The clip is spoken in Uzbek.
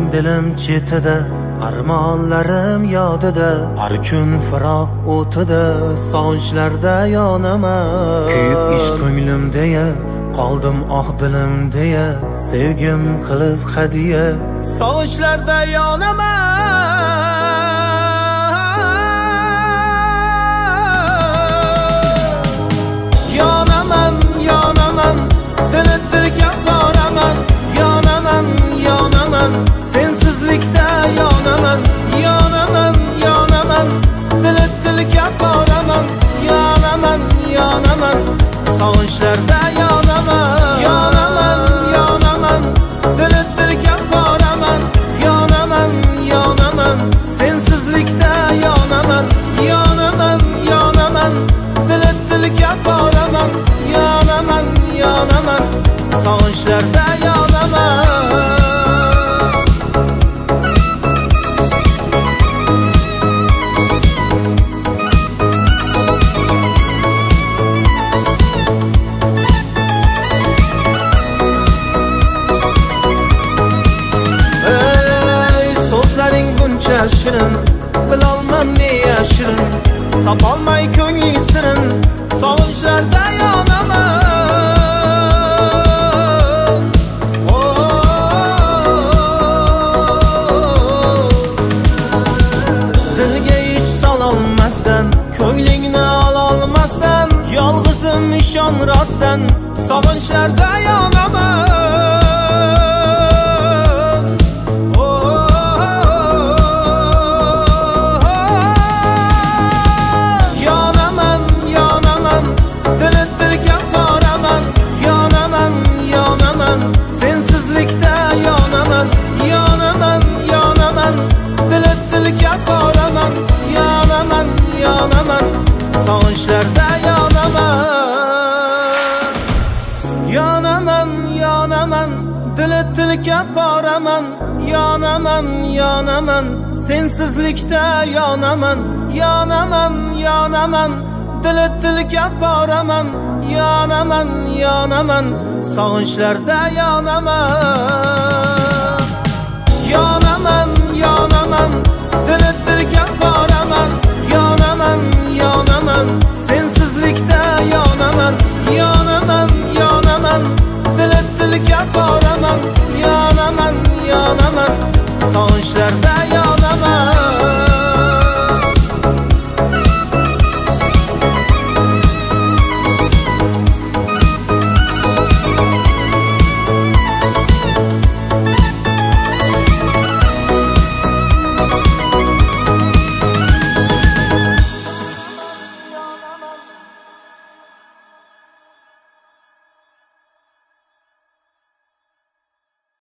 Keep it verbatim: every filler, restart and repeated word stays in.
dilim chetida, armonlarim yodida, har kun firoq o'tida, sog'inchlarda yonaman. Kuyib ish ko'nglim deya, qoldim oq dilim deya, sevgim qilib hadiya, sog'inchlarda yonaman. Yonaman, yonaman, dili tilka boraman. Yonaman, yonaman, sensizlikda yonaman. Yonaman, yonaman, dili tilka boraman. Yonaman, yonaman, sog'inchlarda yonaman. Yonaman, yonaman, dili tilka boraman. Yonaman, yonaman, sensizlikda yonaman. Yonaman, yonaman, dili tilka boraman. Yonaman, yonaman, sog'inchlarda yonaman. Shirin, bilolmam ne yashirin, topolmay ko'ngling sirin, sog'inchlarda yonaman. Dilga ish sololmasdan, ko'nglingni ololmasdan, yolg'izim ishon rostdan, sog'inchlarda yonaman. Sensizlikda yonaman. Yonaman, yonaman, dili tilka boraman. Yonaman, yonaman, sog'inchlarda yonaman. Yonaman, yonaman, dili tilka boraman. Yonaman, yonaman, sensizlikda yonaman. Yonaman, yonaman, dili tilka boraman. Yonaman, yonaman, sog'inchlarda yonaman. Yonaman, yonaman, dili tilka boraman. Yonaman, yonaman, sensizlikda yonaman. Yonaman, yonaman, dili tilka boraman. Yonaman, yonaman, sog'inchlarda yonaman.